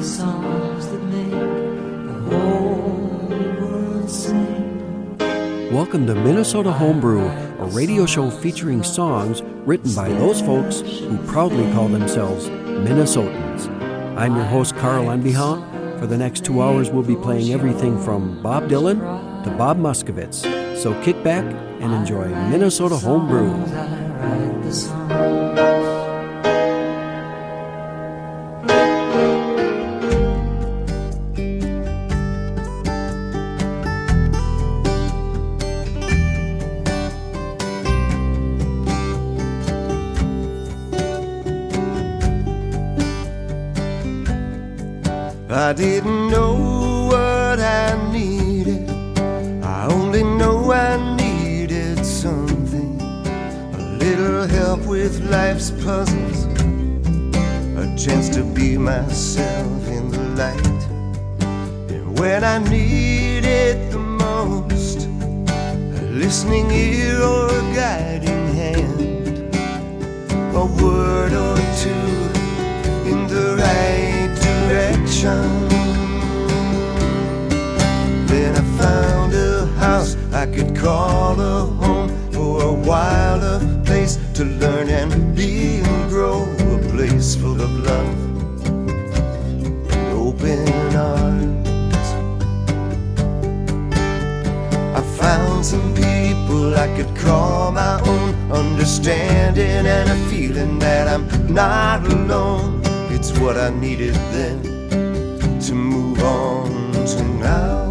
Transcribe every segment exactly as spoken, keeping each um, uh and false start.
songs that make the whole world sing. Welcome to Minnesota Homebrew, a radio show featuring songs written by those folks who proudly call themselves Minnesotans. I'm your host, Carl Anbihan. For the next two hours, we'll be playing everything from Bob Dylan to Bob Muskowitz. So kick back and enjoy Minnesota Homebrew. I didn't know what I needed. I only know I needed something. A little help with life's puzzles. A chance to be myself in the light. And when I need it the most, a listening ear or a guiding hand. A word or two in the right direction. Then I found a house I could call a home. For a while a place to learn and be and grow. A place full of love and open arms. I found some people I could call my own. Understanding and a feeling that I'm not alone. It's what I needed then to move on to now.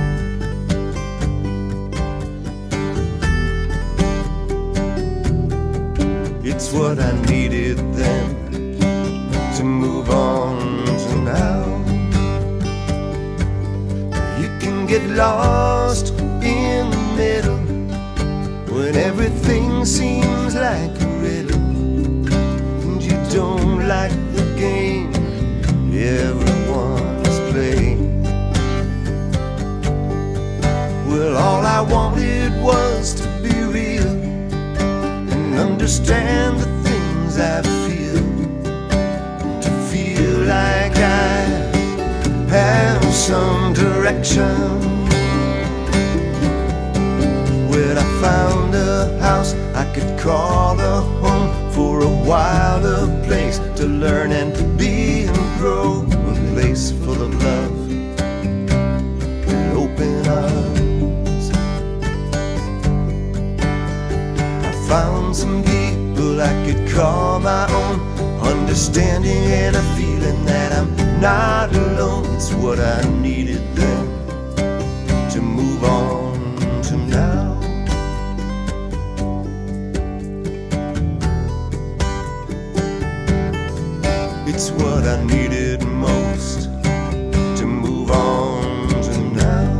It's what I needed then to move on to now. You can get lost in the middle when everything seems like a riddle, and you don't like the game everyone's playing. Well, all I wanted was to be real and understand the things I feel, to feel like I have some direction. Well, I found a house I could call a home. For a while a place to learn and be and grow. A place full of love and open arms. I found some people I could call my own. Understanding and a feeling that I'm not alone. It's what I needed then to move on to now. It's what I needed most to move on to now.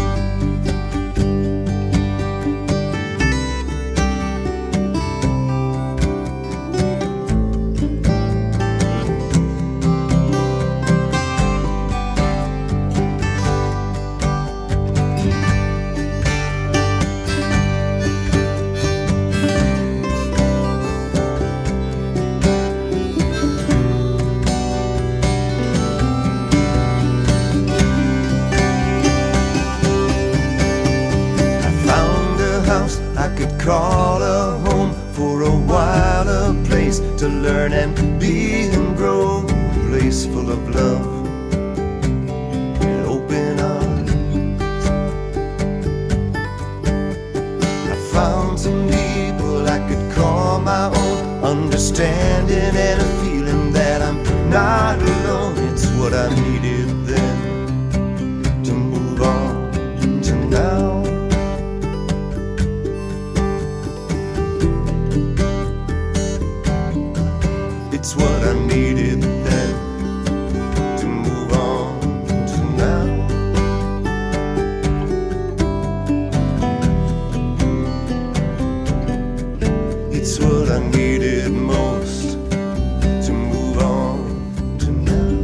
Call a home. For a while a place to learn and be and grow. A place full of love and open arms. I found some people I could call my own. Understanding and a feeling that I'm not alone. It's what I needed then to move on to now. It's what I needed then to move on to now. It's what I needed most to move on to now.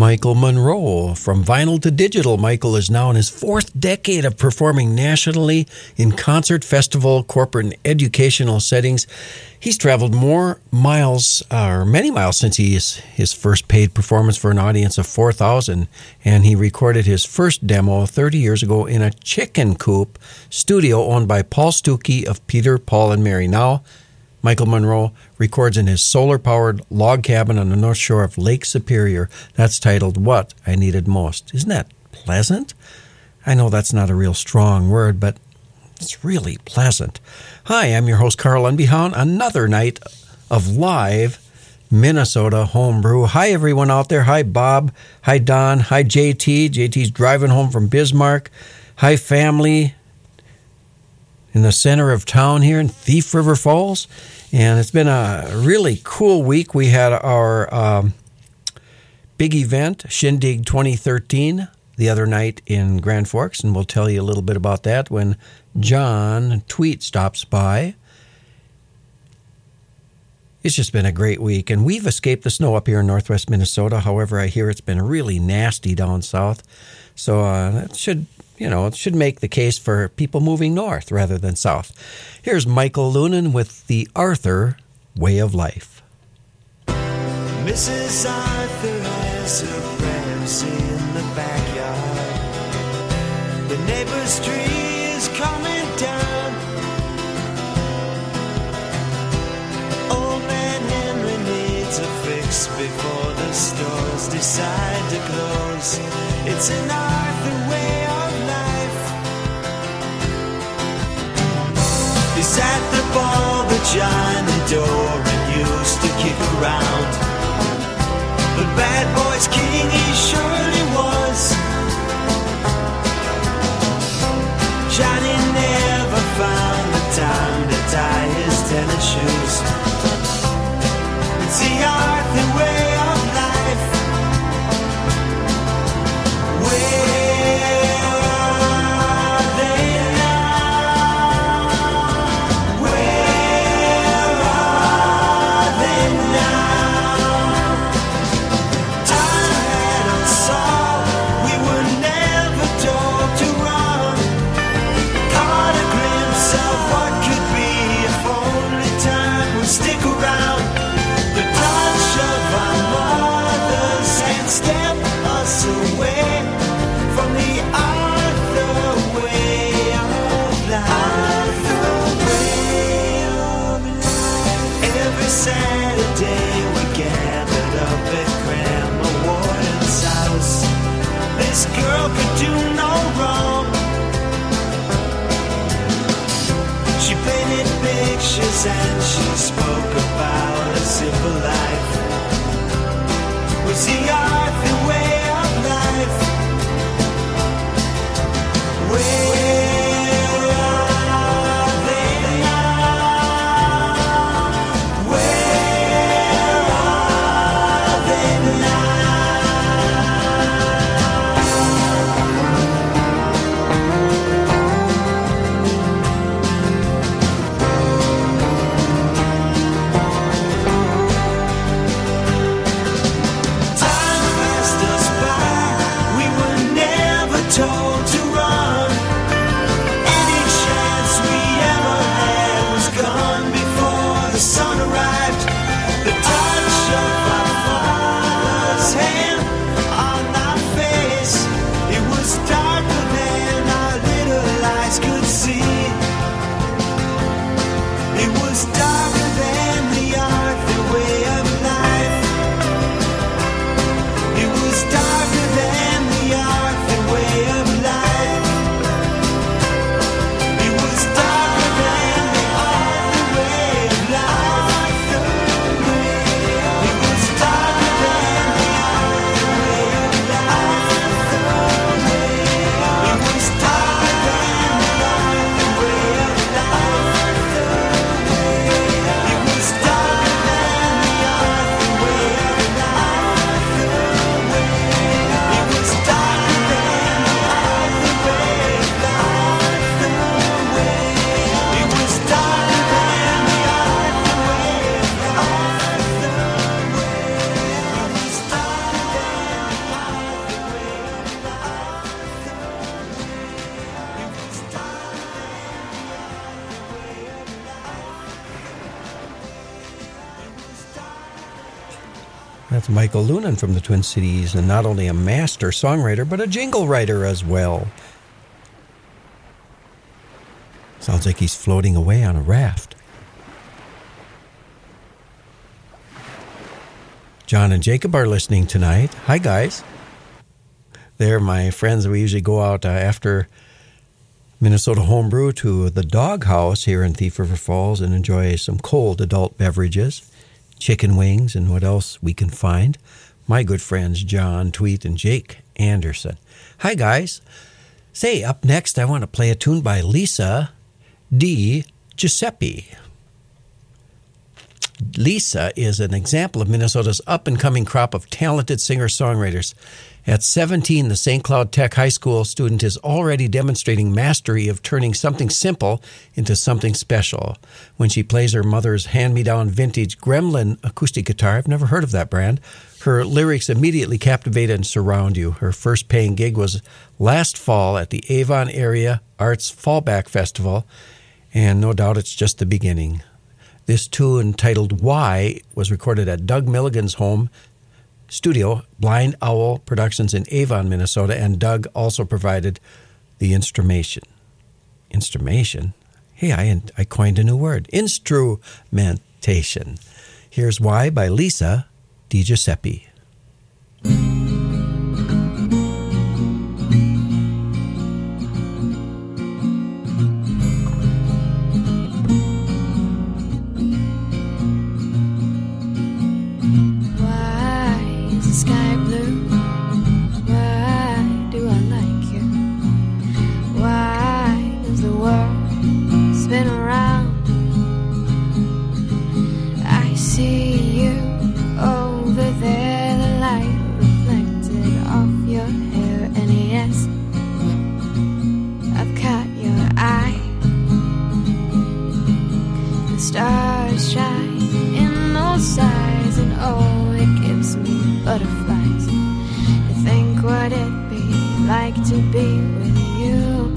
Michael Monroe. From vinyl to digital, Michael is now in his fourth decade of performing nationally in concert, festival, corporate, and educational settings. He's traveled more miles, or many miles, since he is his first paid performance for an audience of four thousand, and he recorded his first demo thirty years ago in a chicken coop studio owned by Paul Stuckey of Peter, Paul, and Mary. Now, Michael Monroe records in his solar-powered log cabin on the north shore of Lake Superior. That's titled What I Needed Most. Isn't that pleasant? I know that's not a real strong word, but it's really pleasant. Hi, I'm your host, Carl Unbehound. Another night of live Minnesota homebrew. Hi, everyone out there. Hi, Bob. Hi, Don. Hi, J T. J T's driving home from Bismarck. Hi, family in the center of town here in Thief River Falls. And it's been a really cool week. We had our um, big event, Shindig twenty thirteen, the other night in Grand Forks, and we'll tell you a little bit about that when John Tweet stops by. It's just been a great week, and we've escaped the snow up here in northwest Minnesota. However, I hear it's been really nasty down south, so uh, that should, you know, it should make the case for people moving north rather than south. Here's Michael Lunan with the Arthur Way of Life. Missus Arthur has her prayers in the backyard. The neighbor's tree is coming down. Old man Henry needs a fix before the stores decide to close. It's an Arthur way of life. He's at the ball, the Johnny door, and used to kick around. The bad boy's king he surely was. Johnny never found the time to tie his tennis shoes. It's the Arthur way of life. Where are they now? Where are they now? Time had us all, we were never told to run. Caught a glimpse of what could be if only time would stick around. The touch of our mothers and step us away from the Arthur way of life. Arthur way of life. Every Saturday we gathered up at Grandma Warden's house. This girl could do no wrong. She painted pictures and she spoke about a simple life. Was the Arthur way of life? Where are they now? Where are they now? It's Michael Lunan from the Twin Cities, and not only a master songwriter, but a jingle writer as well. Sounds like he's floating away on a raft. John and Jacob are listening tonight. Hi, guys. They're my friends. We usually go out uh, after Minnesota Homebrew to the Doghouse here in Thief River Falls and enjoy some cold adult beverages, chicken wings, and what else we can find. My good friends John Tweet and Jake Anderson. Hi, guys. Say, up next, I want to play a tune by Lisa Di Giuseppe. Lisa is an example of Minnesota's up-and-coming crop of talented singer-songwriters. At seventeen, the Saint Cloud Tech High School student is already demonstrating mastery of turning something simple into something special. When she plays her mother's hand-me-down vintage Gremlin acoustic guitar, I've never heard of that brand, her lyrics immediately captivate and surround you. Her first paying gig was last fall at the Avon Area Arts Fallback Festival, and no doubt it's just the beginning. This tune, titled Why, was recorded at Doug Milligan's home studio, Blind Owl Productions in Avon, Minnesota, and Doug also provided the instrumentation. Instrumentation? Hey, I, I coined a new word. Instrumentation. Here's Why by Lisa Di Giuseppe. Stars shine in those eyes, and oh, it gives me butterflies to think what it'd be like to be with you.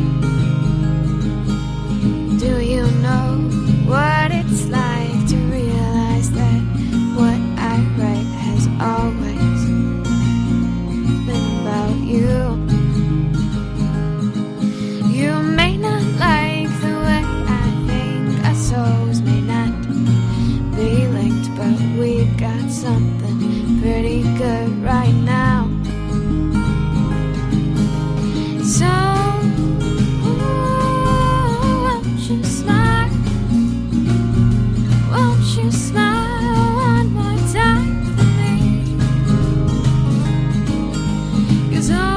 Do you know what it's like to realize that what I write has always been about you? You may not like the way I think, our souls may not be linked, but we've got something pretty good right now. So won't you smile? Won't you smile one more time for me? 'Cause oh,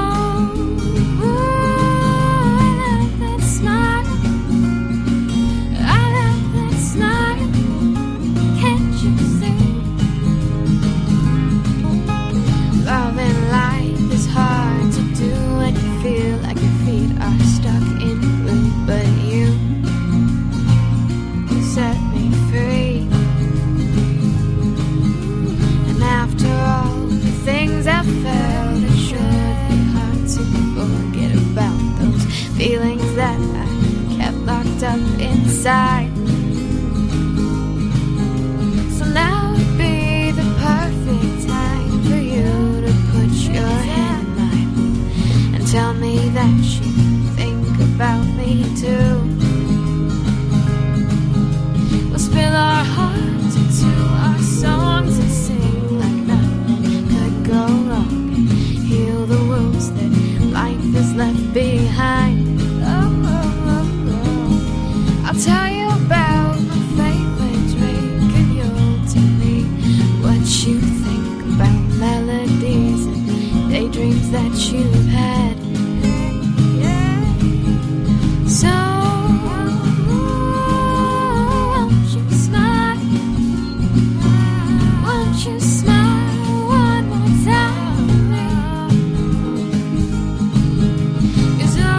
feel like your feet are stuck in glue, but you set me free. And after all the things I felt, it should be hard to forget about those feelings that I kept locked up inside. So now would be the perfect time for you to put your hand in mine and tell me that you think about me too. We'll spill our hearts into our songs and sing like nothing could go wrong, and heal the wounds that life has left behind. Oh, oh, oh, oh. I'll tell you about my favorite drink, and you'll tell me what you think about melodies and daydreams that you've had. So won't you smile? Won't you smile one more time for me? 'Cause oh,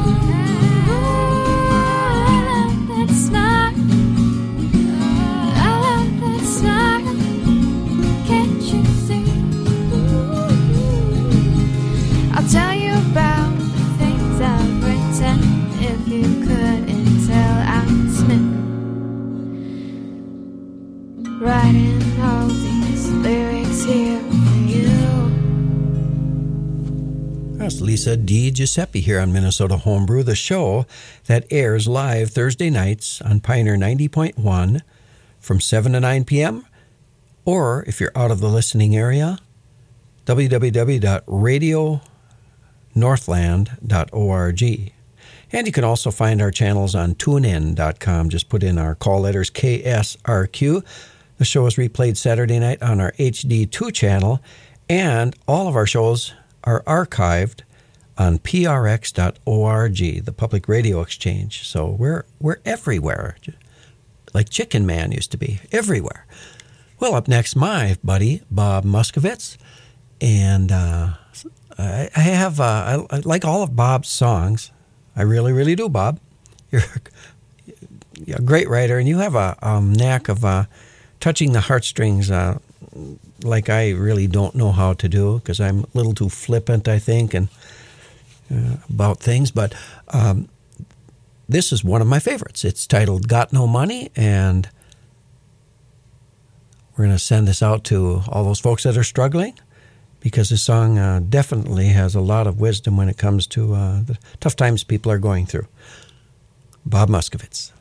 I love that smile. I love that smile. Can't you see? Ooh. I'll tell you about the things I've written. If you couldn't tell, I'm smitten, writing all these lyrics here That's Lisa Di Giuseppe here on Minnesota Homebrew, the show that airs live Thursday nights on Pioneer ninety point one from seven to nine p.m. Or, if you're out of the listening area, w w w dot radio northland dot org. And you can also find our channels on tune in dot com. Just put in our call letters K S R Q. The show is replayed Saturday night on our H D two channel, and all of our shows are archived on p r x dot org, the Public Radio Exchange. So we're we're everywhere, like Chicken Man used to be, everywhere. Well, up next, my buddy Bob Muskowitz, and uh, I, I have uh, I, I like all of Bob's songs. I really, really do, Bob. You're a great writer, and you have a um, knack of uh, touching the heartstrings. Uh, like I really don't know how to do, because I'm a little too flippant, I think, and uh, about things. But um, this is one of my favorites. It's titled Got No Money, and we're going to send this out to all those folks that are struggling, because this song uh, definitely has a lot of wisdom when it comes to uh, the tough times people are going through. Bob Muskowitz.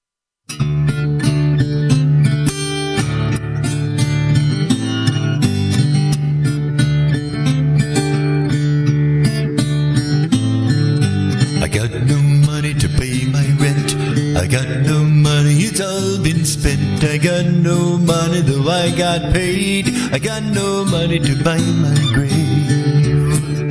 I got no money to pay my rent. I got no money, it's all been spent. I got no money, though I got paid. I got no money to buy my grave.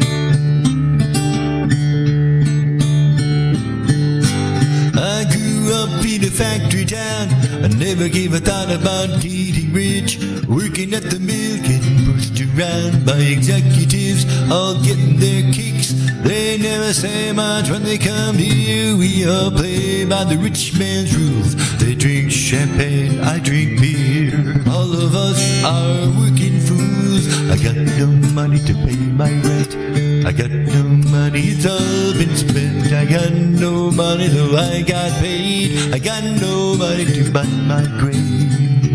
I grew up in a factory town. I never gave a thought about getting rich. Working at the mill, getting pushed around by executives, all getting their kicks. They never say much when they come here. We all play by the rich man's rules. They drink champagne, I drink beer. All of us are working fools. I got no money to pay my rent. I got no money, it's all been spent. I got no money, though I got paid. I got no money to buy my grave.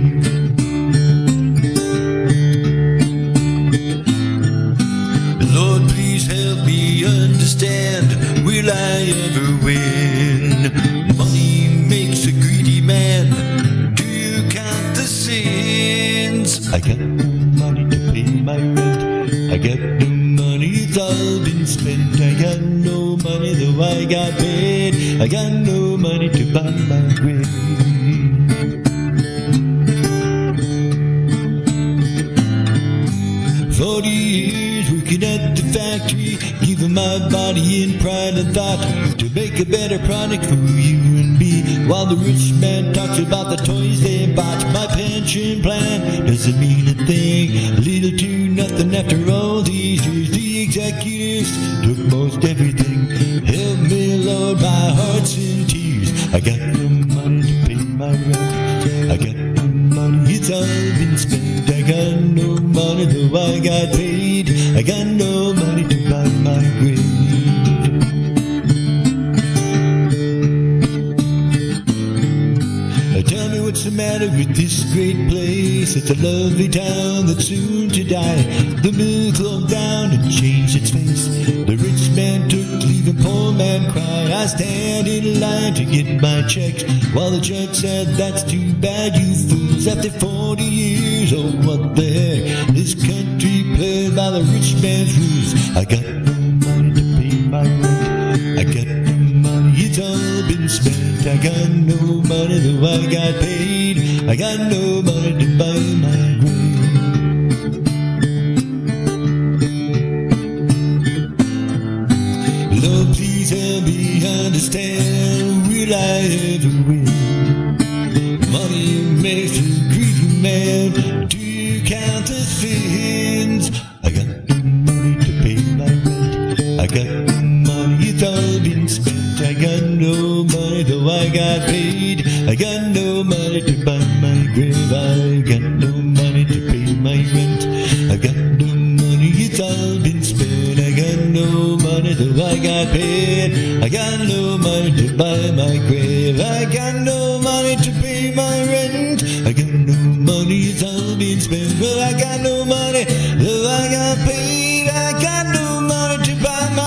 Lord, please help me understand. Will I ever win? Money makes a greedy man. Do you count the sins? I got no money to pay my rent. I got no money, it's all been spent. I got no money, though I got paid. I got no money to buy my grave. Forty years working at the factory, giving my body in pride and thought to make a better product for you and me. While the rich man talks about the toys they bought, my pension plan doesn't mean a thing. Little to nothing after all these years. The executives took most everything. Help me, Lord, my heart's in tears. I got no money to pay my rent. I got no money, it's all been spent. I got no money, though I got paid. I got no money to buy my grave. Tell me what's the matter with this great place. It's a lovely town that's soon to die. The mill closed down and changed its face. The rich man took leave and poor man cried. I stand in line to get my checks, while the judge said, that's too bad, you fools. After forty years, oh what the heck, this country played by the rich man's rules. I got no money to pay my rent. I got no money, it's all been spent. I got no money, though I got paid. I got no money to buy my grave. Lord, please help me understand. Will I ever win? Money makes a greedy man. Do you count the sins? I got no money to pay my rent. I got no money, it's all been spent. I got no money, though I got paid. I got no money to buy my grave. I got no money to pay my rent. I got no money, it's all been spent. I got no money, though I got paid. I got no money to buy my grave. I got no money to pay my rent. I got no money, it's all been spent. Well, I got no money, though I got paid. I got no money to buy my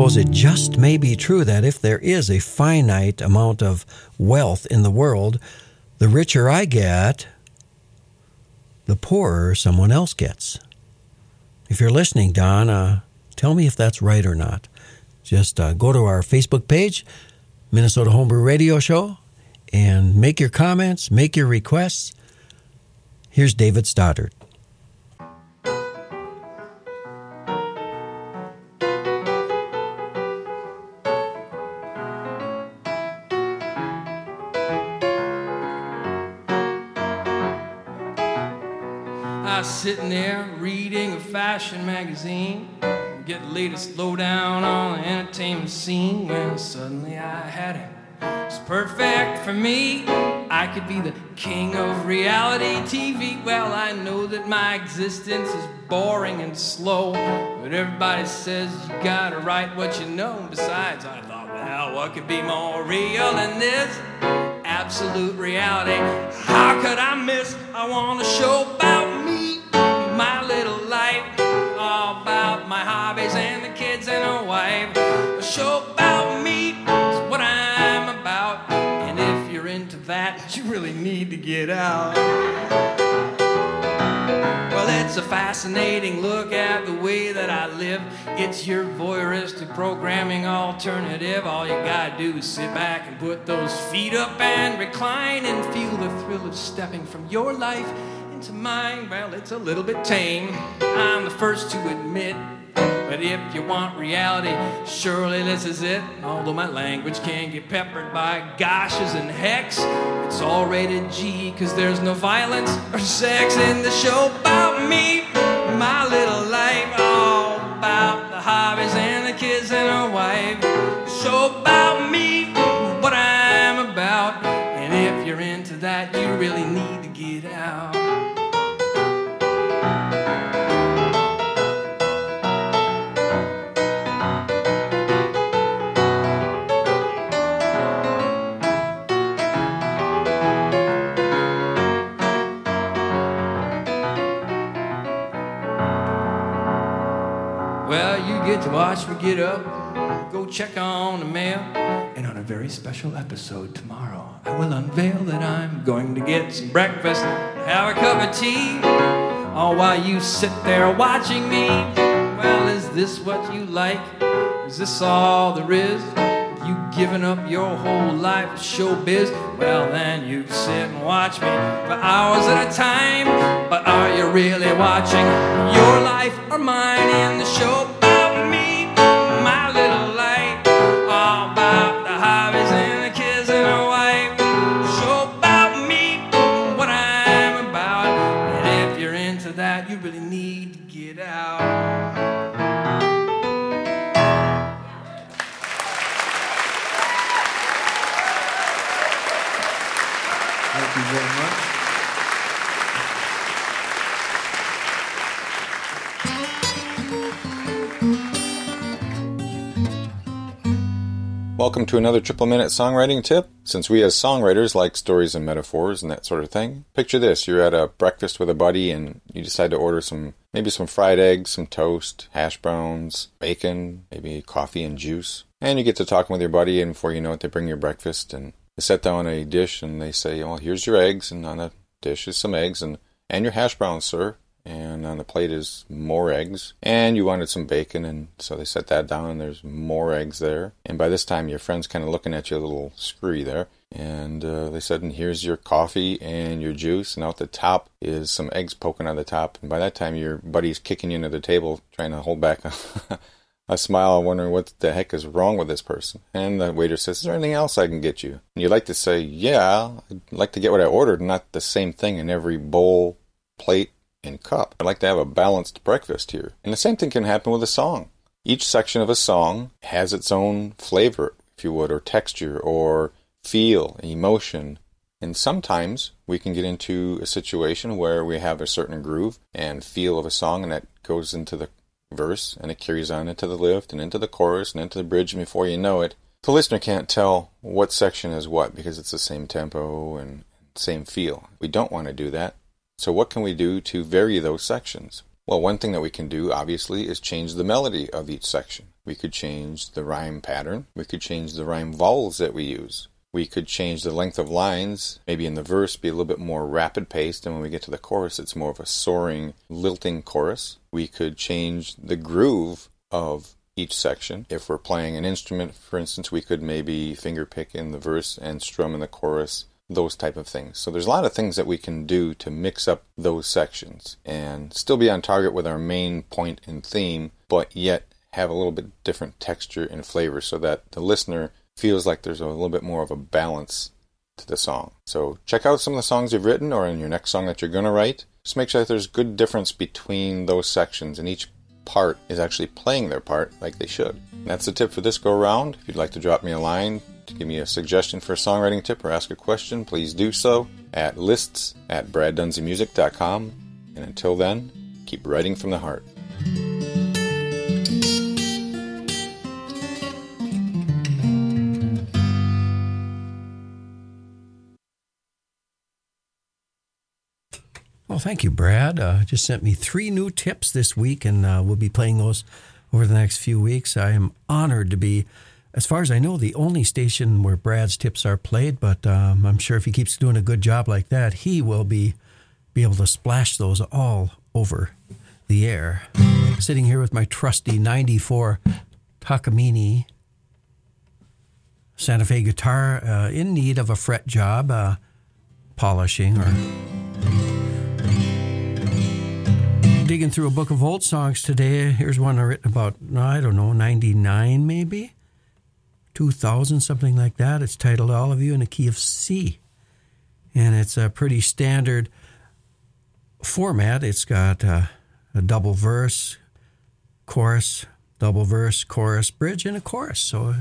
suppose it just may be true that if there is a finite amount of wealth in the world, the richer I get, the poorer someone else gets. If you're listening, Don, uh, tell me if that's right or not. Just uh, go to our Facebook page, Minnesota Homebrew Radio Show, and make your comments, make your requests. Here's David Stoddard. I was sitting there reading a fashion magazine, get the latest lowdown on the entertainment scene, when suddenly I had it. It's perfect for me. I could be the king of reality T V. Well, I know that my existence is boring and slow, but everybody says you gotta write what you know. Besides, I thought, well, what could be more real than this? Absolute reality. How could I miss? I want a show about me, my little life, all about my hobbies and the kids and a wife. A show about me is what I'm about, and if you're into that, you really need to get out. Well, it's a fascinating look at the way that I live. It's your voyeuristic programming alternative. All you gotta do is sit back and put those feet up and recline and feel the thrill of stepping from your life into mine. Well, it's a little bit tame, I'm the first to admit, but if you want reality, surely this is it. Although my language can get peppered by goshes and hex, it's all rated G, cause there's no violence or sex in the show about me, my little life, all about the hobbies and the kids and a wife. Show about me, what I'm about, and if you're into that, you really need to get out. Well, you get to watch me get up, go check on the mail, and on a very special episode tomorrow, I will unveil that I'm going to get some breakfast, have a cup of tea, all while you sit there watching me. Well, is this what you like? Is this all there is? You given up your whole life to showbiz? Well, then you sit and watch me for hours at a time. But are you really watching your life or mine in the show about me, my little life, all about the hobbies and the kids and a wife? Show about me, what I'm about, and if you're into that, you really need to get out. Thank you very much. Welcome to another Triple Minute Songwriting Tip. Since we as songwriters like stories and metaphors and that sort of thing, picture this. You're at a breakfast with a buddy and you decide to order some, maybe some fried eggs, some toast, hash browns, bacon, maybe coffee and juice. And you get to talking with your buddy, and before you know it, they bring your breakfast and they set down a dish and they say, well, here's your eggs, and on the dish is some eggs and, and your hash browns, sir. And on the plate is more eggs. And you wanted some bacon, and so they set that down and there's more eggs there. And by this time your friend's kind of looking at you a little screwy there. And uh, they said, and here's your coffee and your juice. And out the top is some eggs poking on the top. And by that time your buddy's kicking you into the table, trying to hold back a, a smile, wondering what the heck is wrong with this person. And the waiter says, is there anything else I can get you? And you'd like to say, yeah, I'd like to get what I ordered, not the same thing in every bowl, plate, and cup. I'd like to have a balanced breakfast here. And the same thing can happen with a song. Each section of a song has its own flavor, if you would, or texture, or feel, emotion. And sometimes we can get into a situation where we have a certain groove and feel of a song, and that goes into the verse, and it carries on into the lift, and into the chorus, and into the bridge, and before you know it, the listener can't tell what section is what, because it's the same tempo and same feel. We don't want to do that. So what can we do to vary those sections? Well, one thing that we can do, obviously, is change the melody of each section. We could change the rhyme pattern. We could change the rhyme vowels that we use. We could change the length of lines, maybe in the verse be a little bit more rapid paced, and when we get to the chorus it's more of a soaring, lilting chorus. We could change the groove of each section. If we're playing an instrument, for instance, we could maybe finger pick in the verse and strum in the chorus, those type of things. So there's a lot of things that we can do to mix up those sections and still be on target with our main point and theme, but yet have a little bit different texture and flavor so that the listener feels like there's a little bit more of a balance to the song. So check out some of the songs you've written or in your next song that you're going to write. Just make sure that there's good difference between those sections and each part is actually playing their part like they should. And that's the tip for this go round. If you'd like to drop me a line to give me a suggestion for a songwriting tip or ask a question, please do so at lists at brad dunsey music dot com. And until then, keep writing from the heart. Well, thank you, Brad. Uh, just sent me three new tips this week, and uh, we'll be playing those over the next few weeks. I am honored to be, as far as I know, the only station where Brad's tips are played, but um, I'm sure if he keeps doing a good job like that, he will be, be able to splash those all over the air. Sitting here with my trusty ninety-four Takamine Santa Fe guitar uh, in need of a fret job, uh, polishing or... digging through a book of old songs today. Here's one I written about, I don't know, ninety-nine maybe? two thousand, something like that. It's titled All of You in a Key of C. And it's a pretty standard format. It's got a, a double verse, chorus, double verse, chorus, bridge, and a chorus. So...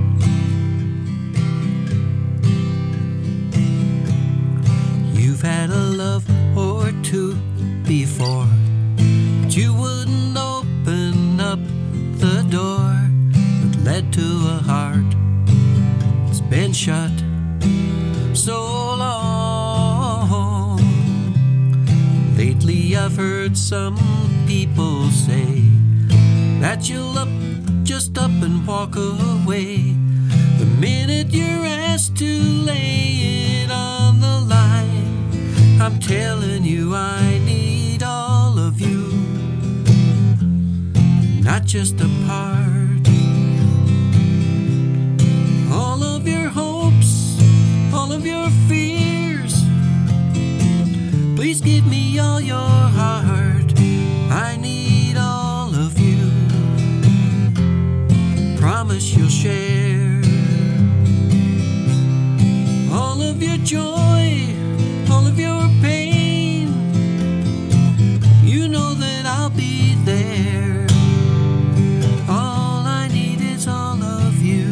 You've had a love or two before, but you wouldn't open up the door that led to a heart that's been shut so long. Lately I've heard some people say that you'll up, just up and walk away the minute you're asked to lay it on the line. I'm telling you I need all of you, not just a part. All of your hopes, all of your fears, please give me all your heart. I need all of you. Promise you'll share all of your joy, all of your pain. You know that I'll be there. All I need is all of you.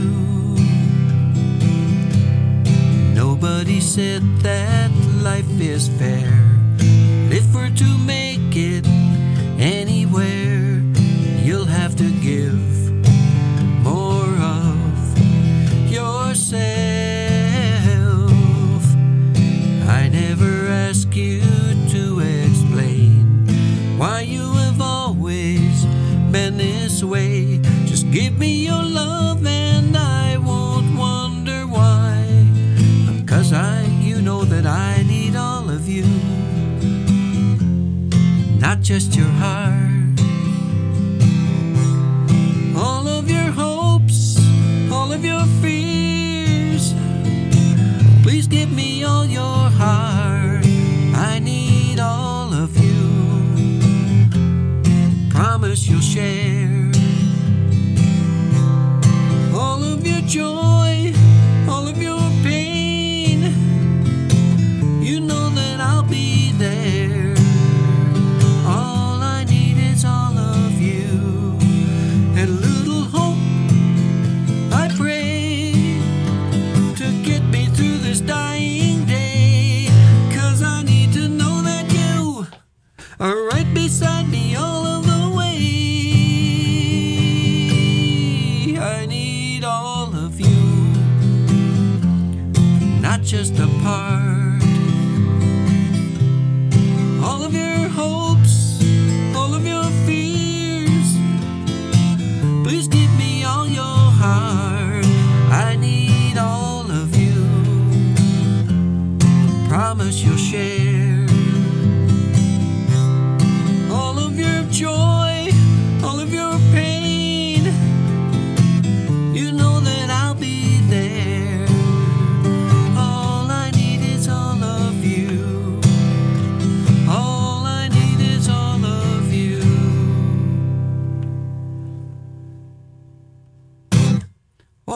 Nobody said that life is fair. If we're to make it anywhere, you'll have to give more of yourself. I never ask you to explain why you have always been this way. Just give me your love and I won't wonder why. Cause I, you know that I need all of you, not just your heart. All of your hopes, all of your fears, please give me all your heart. I need all of you. Promise you'll share all of your joy, all of your pain. You know that I'll be there. All I need is all of you. And a little hope I pray to get me through this dying day. Cause I need to know that you are right beside me all of the way. I need all of you, not just a part. All of your hopes, all of your fears, please give me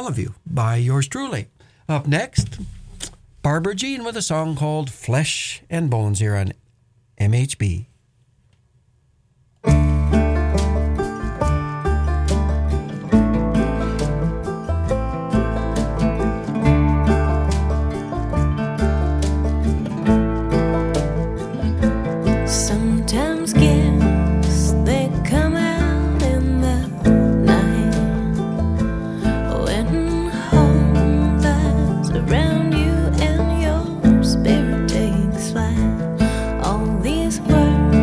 all of you by yours truly. Up next, Barbara Jean with a song called Flesh and Bones here on M H B. Sometimes gifts, they come out in the night when home lies around you and your spirit takes flight. All these words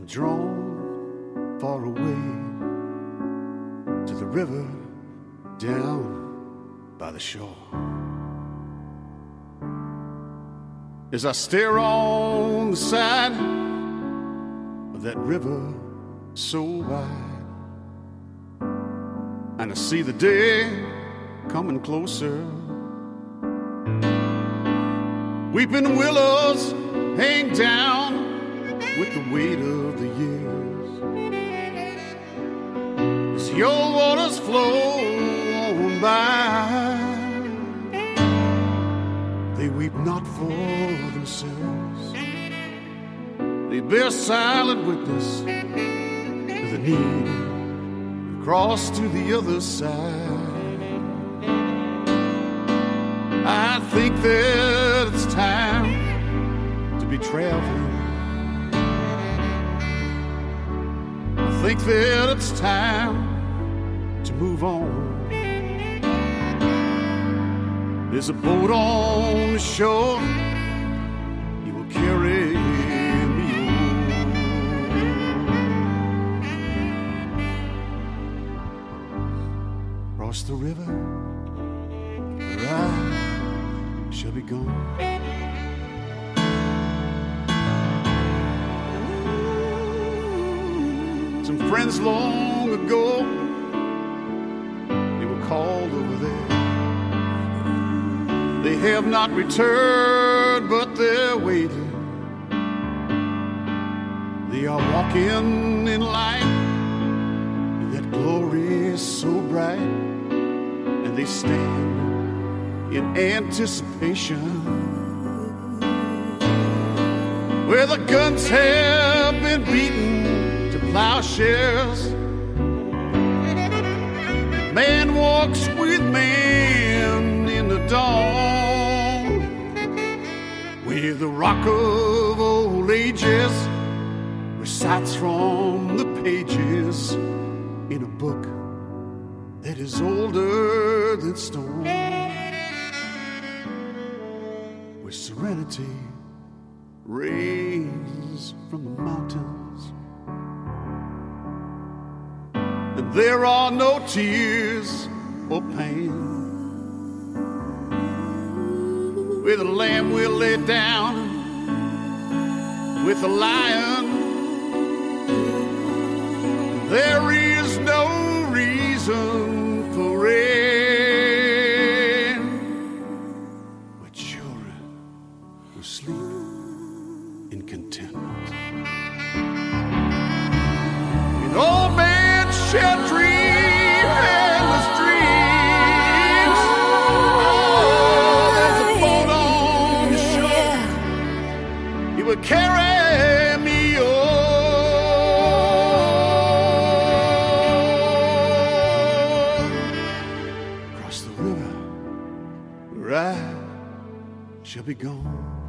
I'm drawn far away to the river down by the shore. As I stare on the side of that river so wide, and I see the day coming closer. Weeping willows hang down with the weight of the years. As the old waters flow on by, they weep not for themselves. They bear silent witness to the need to cross to the other side. I think that it's time to be traveling. I think that it's time to move on. There's a boat on the shore, he will carry me home. Across the river, where I shall be gone. Some friends long ago, they were called over there. They have not returned, but they're waiting. They are walking in light, and that glory is so bright, and they stand in anticipation, where the guns have been beaten to plowshares. Man walks with man in the dawn, where the rock of old ages recites from the pages in a book that is older than stone, where serenity reigns from the mountains, and there are no tears or pain, where the lamb will lay down with the lion. There is no reason for rain, where children will sleep in contentment, and old men shall dream endless dreams. Oh, there's a boat on the shore, he will carry me home. Across the river, where I shall be gone.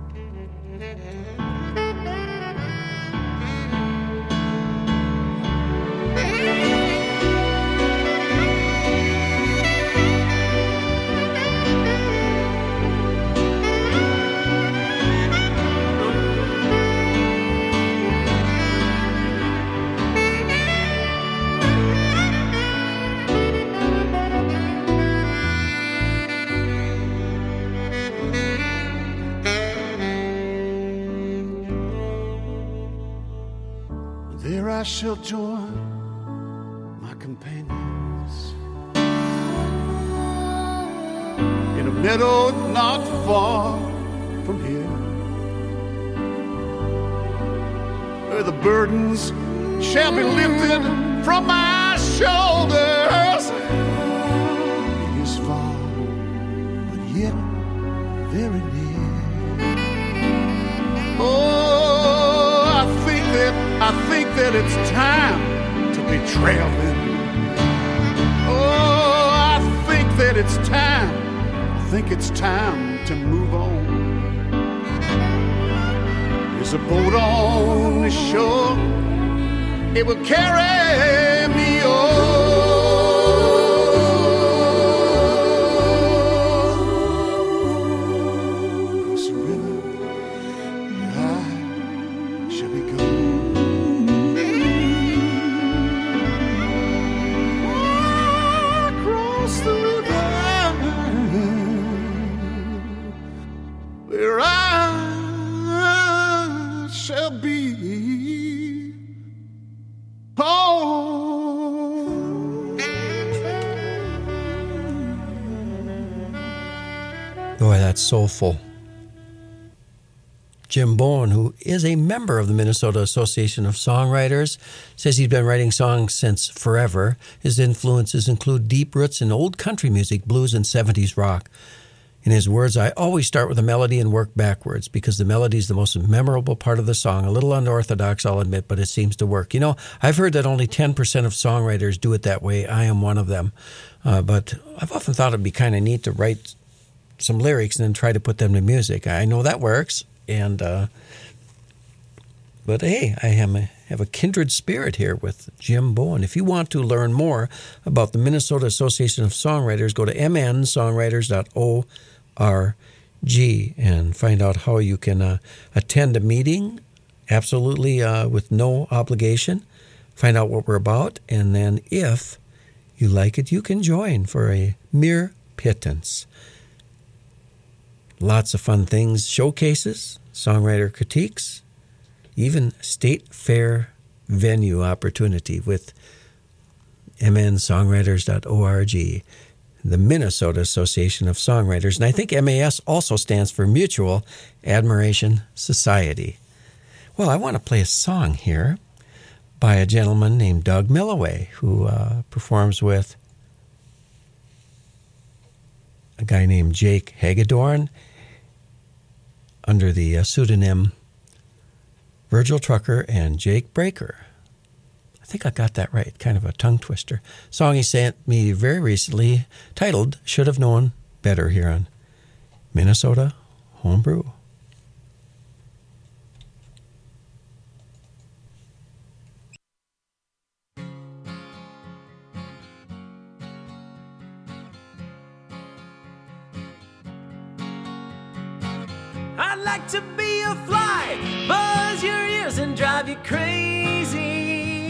There I shall join my companions in a meadow not far from here, where the burdens shall be lifted from my shoulders. It is far, but yet very near. Oh, I think that I think that it's time to be traveling. Oh, I think that it's time. I think it's time to move on. There's a boat on the shore, it will carry me on. Across the river, where I shall be gone. home. Boy, that's soulful. Jim Bowen, who is a member of the Minnesota Association of Songwriters, says he's been writing songs since forever. His influences include deep roots in old country music, blues, and seventies rock. In his words, I always start with a melody and work backwards because the melody is the most memorable part of the song. A little unorthodox, I'll admit, but it seems to work. You know, I've heard that only ten percent of songwriters do it that way. I am one of them. Uh, but I've often thought it'd be kind of neat to write some lyrics and then try to put them to music. I know that works. And, uh, but hey, I am a, have a kindred spirit here with Jim Bowen. If you want to learn more about the Minnesota Association of Songwriters, go to m n songwriters dot org and find out how you can uh, attend a meeting absolutely uh, with no obligation. Find out what we're about, and then if you like it, you can join for a mere pittance. Lots of fun things, showcases, songwriter critiques, even state fair venue opportunity with m n songwriters dot org, the Minnesota Association of Songwriters. And I think M A S also stands for Mutual Admiration Society. Well, I want to play a song here by a gentleman named Doug Milloway, who uh, performs with a guy named Jake Hagedorn under the uh, pseudonym Virgil Trucker and Jake Breaker. I think I got that right, kind of a tongue twister. Song he sent me very recently titled Should Have Known Better here on Minnesota Homebrew. I'd like to be a fly, buzz your ears and drive you crazy.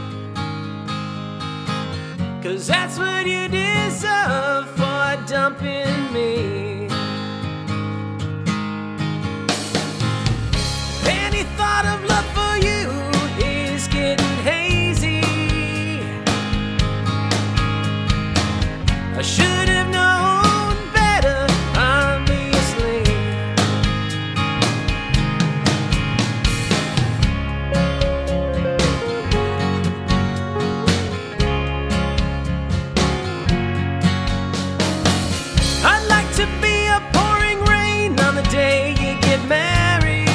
'Cause that's what you deserve for dumping me. Any thought of love for you is getting hazy. I should have known better, obviously. I'd like to be a pouring rain on the day you get married.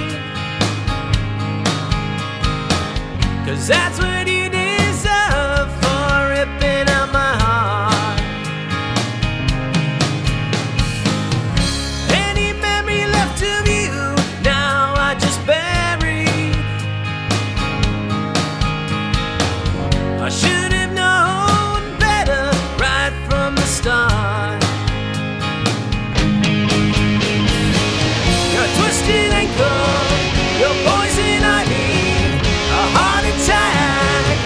'Cause that's what you deserve for ripping out my heart. Any memory left of you, now I just buried. I should have known better right from the start. Your twisted ankle, your poison ivy, a heart attack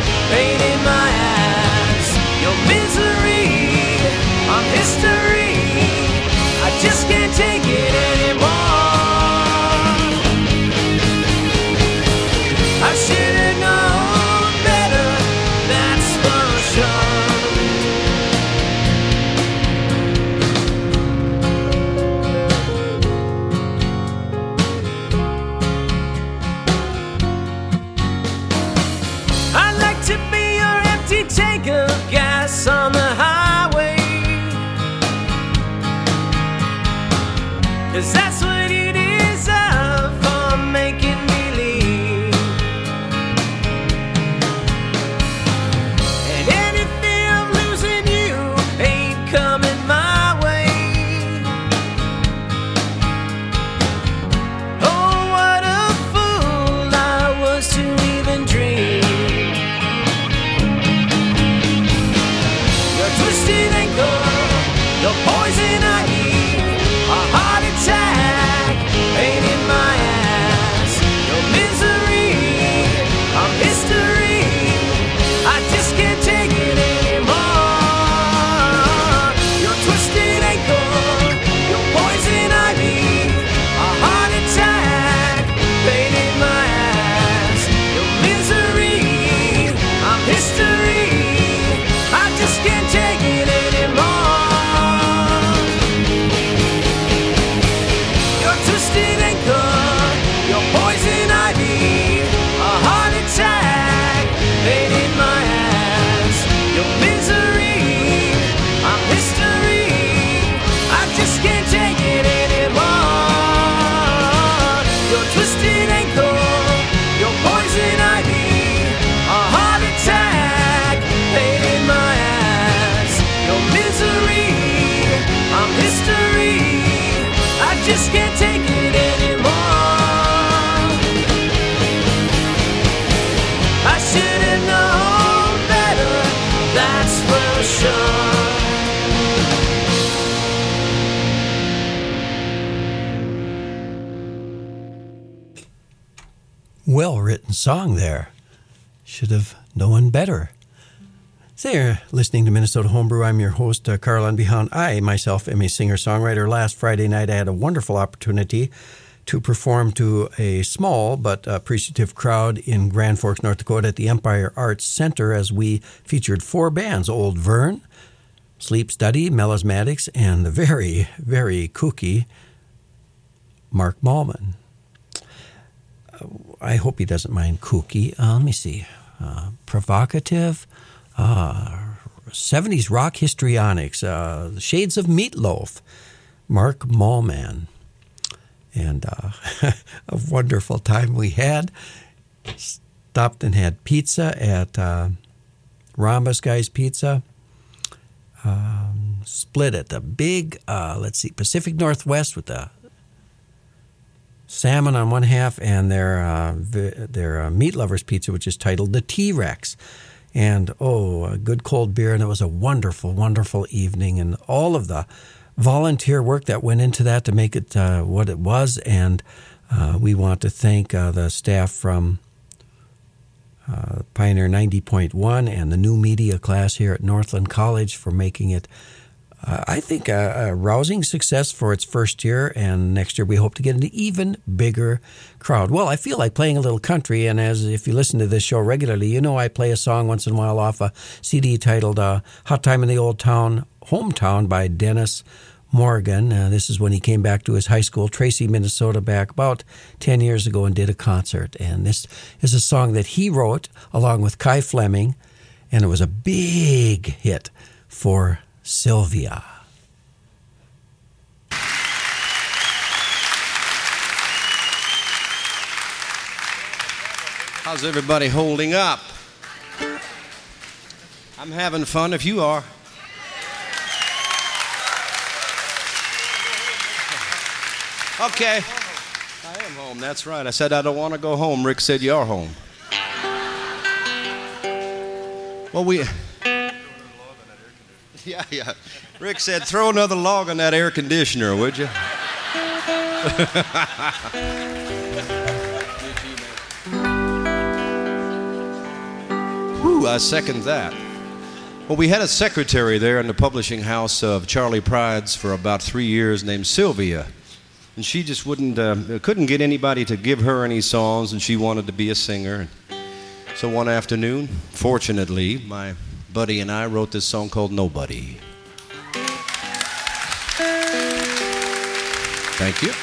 well-written song there. Should have known better. So you're listening to Minnesota Homebrew. I'm your host, uh, Carl Unbehound. I, myself, am a singer-songwriter. Last Friday night, I had a wonderful opportunity to perform to a small but appreciative crowd in Grand Forks, North Dakota at the Empire Arts Center as we featured four bands, Old Vern, Sleep Study, Melismatics, and the very, very kooky Mark Mallman. I hope he doesn't mind kooky. Uh, let me see. Uh, provocative. Uh, seventies rock histrionics. Uh, the Shades of Meatloaf. Mark Mallman. And uh, a wonderful time we had. Stopped and had pizza at uh, Rhombus Guys Pizza. Um, split at the big, uh, let's see, Pacific Northwest with the salmon on one half and their uh, their uh, Meat Lovers Pizza, which is titled the T-Rex. And, oh, a good cold beer, and it was a wonderful, wonderful evening. And all of the volunteer work that went into that to make it uh, what it was. And uh, we want to thank uh, the staff from uh, Pioneer ninety point one and the new media class here at Northland College for making it Uh, I think a, a rousing success for its first year, and next year we hope to get an even bigger crowd. Well, I feel like playing a little country, and as if you listen to this show regularly, you know I play a song once in a while off a C D titled uh, Hot Time in the Old Town, Hometown by Dennis Morgan. Uh, this is when he came back to his high school, Tracy, Minnesota, back about ten years ago and did a concert. And this is a song that he wrote along with Kai Fleming, and it was a big hit for Sylvia. How's everybody holding up? I'm having fun if you are. Okay. I am home, that's right. I said I don't want to go home. Rick said you're home. Well, we... Yeah, yeah. Rick said, throw another log on that air conditioner, would you? Whew, I second that. Well, we had a secretary there in the publishing house of Charlie Pride's for about three years named Sylvia. And she just wouldn't, uh, couldn't get anybody to give her any songs, and she wanted to be a singer. So one afternoon, fortunately, my buddy and I wrote this song called Nobody. Thank you.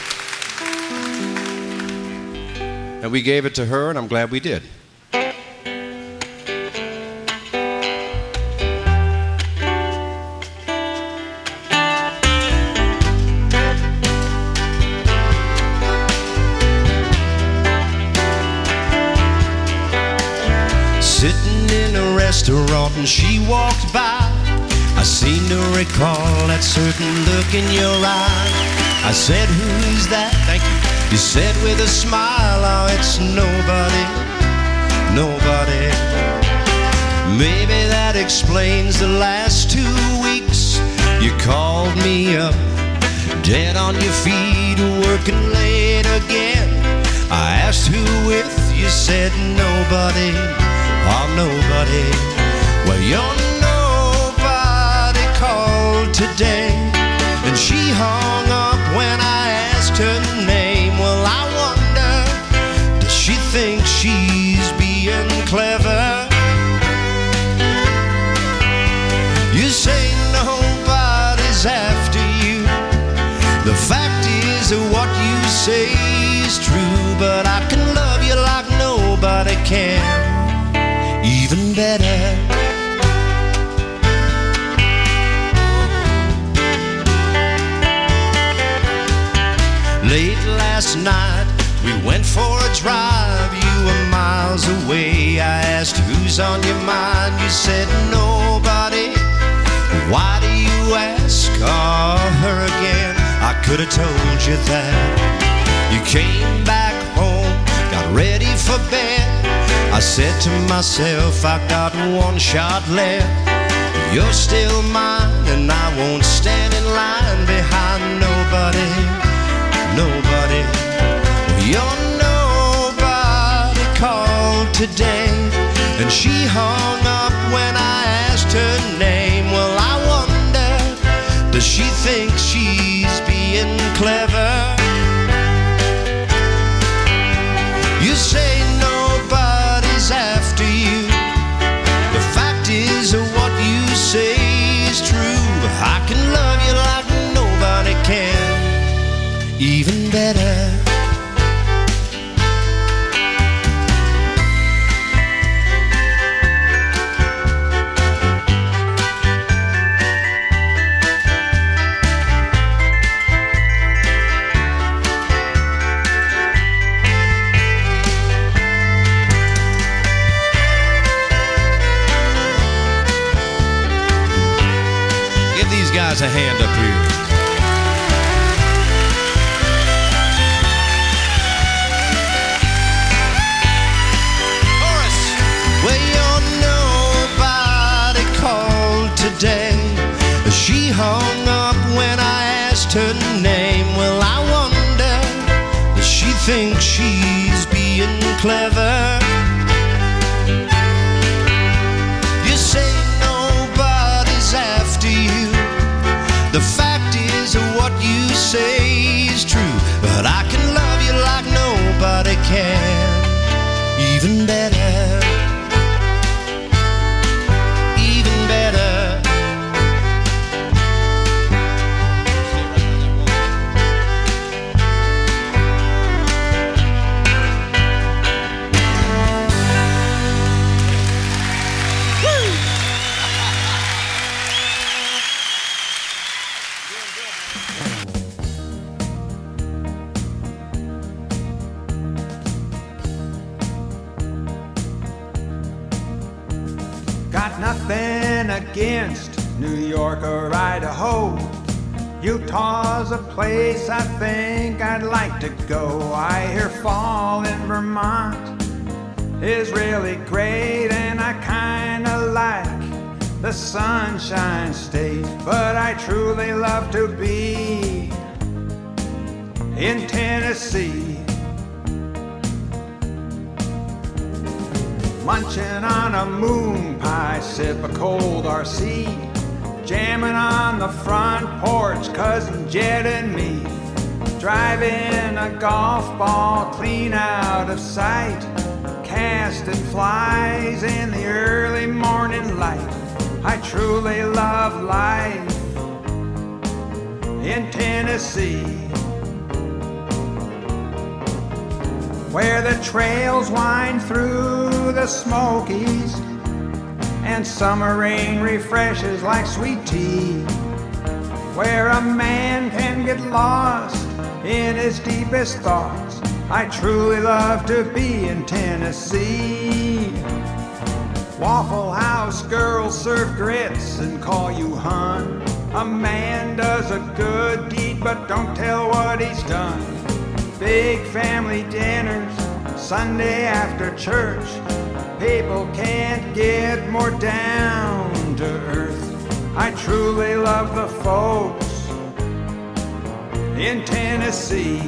And we gave it to her, and I'm glad we did. Restaurant and she walked by. I seem to recall that certain look in your eye. I said, who's that? Thank you. You said with a smile, oh, it's nobody, nobody. Maybe that explains the last two weeks. You called me up, dead on your feet, working late again. I asked who with, you said nobody. Oh, nobody. Well, your nobody called today, and she hung up when I asked her name. Well, I wonder, does she think she's being clever? You say nobody's after you. The fact is that what you say is true, but I can love you like nobody can. Even better. Late last night, we went for a drive. You were miles away. I asked who's on your mind. You said nobody. Why do you ask oh, her again? I could have told you that. You came back home, got ready for bed. I said to myself, I got one shot left. You're still mine, and I won't stand in line behind nobody, nobody. Your nobody today, and she hung up when I asked her name. Well, I wonder, does she think she's being clever? You say nobody's after you. The fact is what you say is true. I can love you like nobody can, even better. Guys, a hand up here. Chorus. Well, you're nobody called today. She hung up when I asked her name. Well, I wonder, does she think she's being clever? You say nobody's after you. The fact is what you say is true, but I can love you like nobody can, even better, even better. Nothing against New York or Idaho. Utah's a place I think I'd like to go. I hear fall in Vermont is really great, and I kinda like the Sunshine State, but I truly love to be in Tennessee. Munching on a moon pie, sip a cold R C, jamming on the front porch, cousin Jed and me, driving a golf ball clean out of sight, casting flies in the early morning light. I truly love life in Tennessee, where the trails wind through the Smokies and summer rain refreshes like sweet tea, where a man can get lost in his deepest thoughts. I truly love to be in Tennessee. Waffle House girls serve grits and call you hun. A man does a good deed but don't tell what he's done. Big family dinners Sunday after church. People can't get more down to earth. I truly love the folks in Tennessee.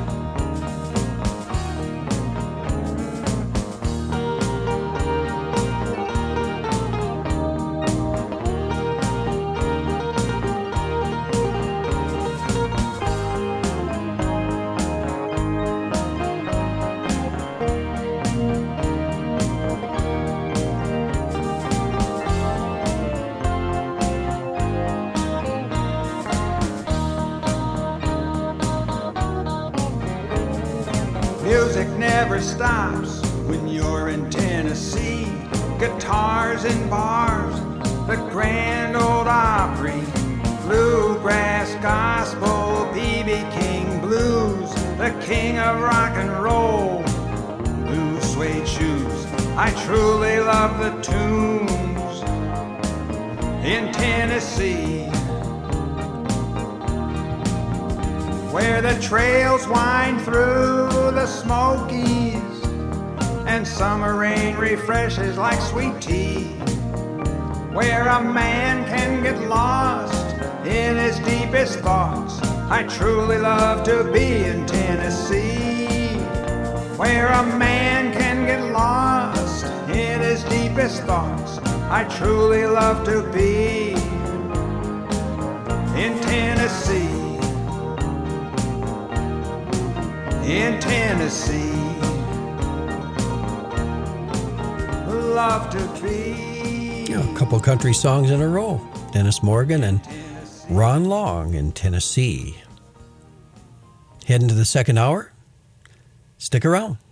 Music never stops when you're in Tennessee. Guitars in bars, the Grand Ole Opry, bluegrass, gospel, B B King blues, the king of rock and roll, blue suede shoes. I truly love the tunes in Tennessee, where the trails wind through the Smokies and summer rain refreshes like sweet tea, where a man can get lost in his deepest thoughts. I truly love to be in Tennessee, where a man can get lost thoughts I truly love to be in Tennessee, in Tennessee, love to be. Yeah, a couple country songs in a row. Dennis Morgan and Ron Long in Tennessee. Heading to the second hour. Stick around.